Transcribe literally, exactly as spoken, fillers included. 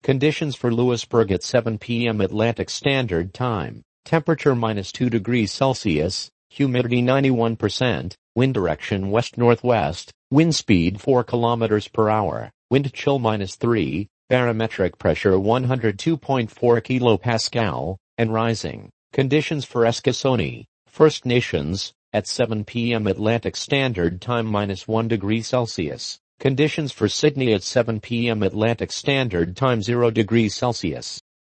Conditions for Lewisburg at seven p m Atlantic Standard Time. Temperature minus two degrees Celsius, humidity ninety-one percent, wind direction west-northwest, wind speed four kilometers per hour, wind chill minus three, barometric pressure one hundred two point four kilopascal, and rising. Conditions for Eskasoni, First Nations, at seven p m Atlantic Standard Time minus one degree Celsius. Conditions for Sydney at seven p m Atlantic Standard Time zero degrees Celsius.